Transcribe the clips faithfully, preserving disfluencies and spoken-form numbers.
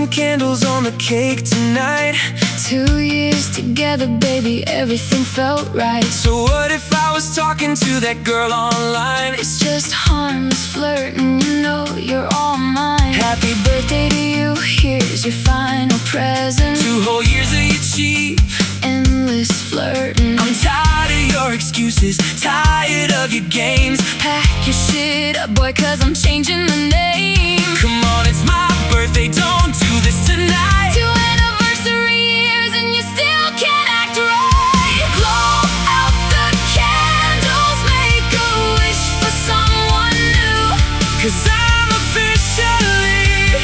some candles on the cake tonight. Two years together, baby, everything felt right. So what if I was talking to that girl online? It's just harmless flirting, you know you're all mine. Happy Birthday to you, here's your final present. Two whole years of your cheap, endless flirting. I'm tired of your excuses, tired of your games. Pack your shit up, boy, cause I'm changing the name. Come on, it's my birthday, don't do this tonight. Two anniversary years and you still can't act right. Blow out the candles, make a wish for someone new. Cause I'm officially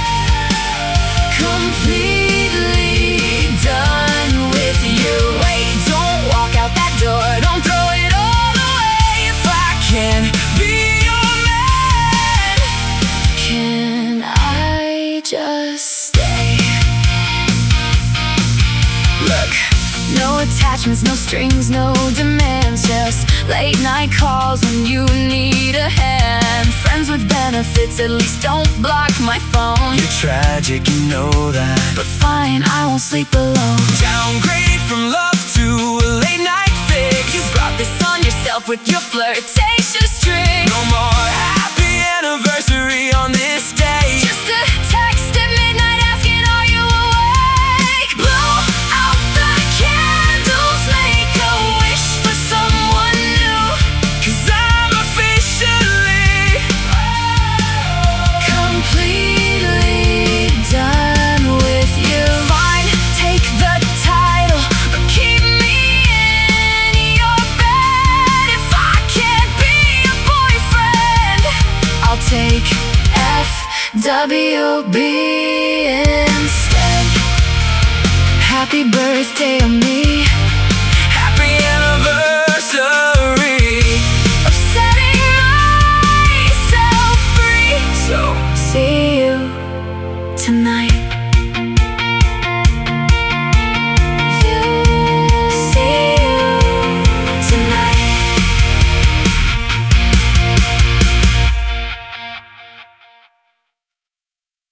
completely done with you. Wait, don't walk out that door, don't throw it all away. If I can be your man, can I just stay? look, no attachments, no strings, no demands. Just late night calls when you need a hand. Friends with benefits, at least don't block my phone. you're tragic, you know that. But fine, I won't sleep alone. Downgrade from love to a late night fix. You brought this on yourself with your flirtatious string. No more happy anniversary on this day. Just a text at midnight asking, are you awake? Blow out the candles, make a wish for someone new. Cause I'm officially Completely done with you. Fine, take the title, but keep me in your bed. If I can't be your boyfriend, I'll take F W B instead. Happy birthday, Amir.